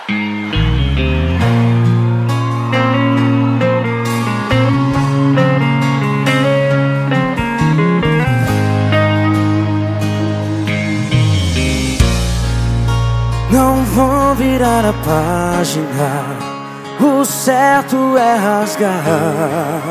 Não vou virar a página, o certo é rasgar.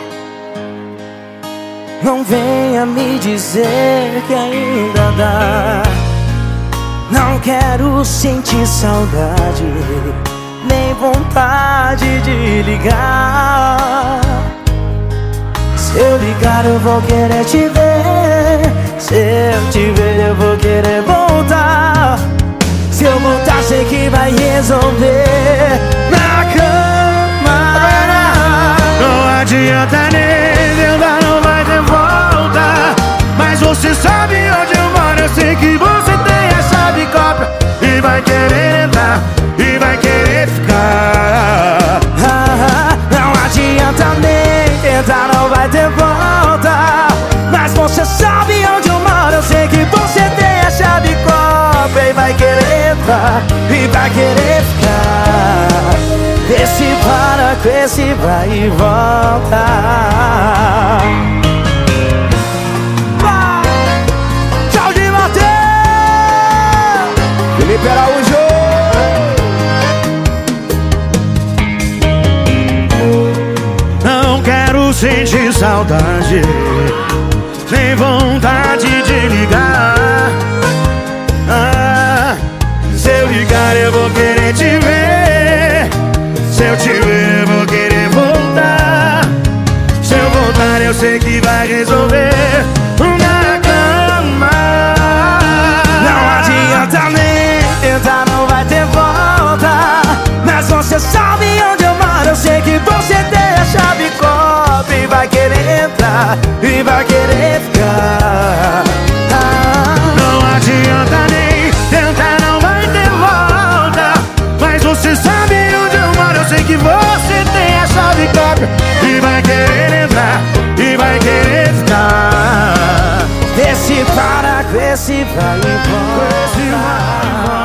Não venha me dizer que ainda dá. Não quero sentir saudade, nem vontade de ligar. Se eu ligar eu vou querer te ver, se eu te ver eu vou querer voltar. Se eu voltar sei que vai resolver na cama. Não adianta nem tentar, não vai ter volta. Mas você sabe onde eu moro, eu sei que você tem a chave cópia. E vai querer entrar, e vai querer ficar. Não adianta nem tentar, não vai ter volta. Mas você sabe onde eu moro, eu sei que você tem a chave cópia. E vai querer entrar, e vai querer ficar. Esse para com esse vai e volta. Tchau de Mateus, Felipe Araújo. Não quero sentir saudade, nem vontade de ligar. Se eu ligar eu vou querer te ver, se eu te ver eu vou querer voltar. Se eu voltar eu sei que vai resolver na cama. não adianta nem tentar, não vai ter volta. Mas você sabe onde eu moro, eu sei que você tem a chave cópia. E vai querer entrar, e vai querer ficar. Não adianta nem tentar, não vai ter volta. Mas você sabe onde eu moro, eu sei que você tem a chave cópia. E vai querer entrar, e vai querer ficar. Esse para com esse vai e volta.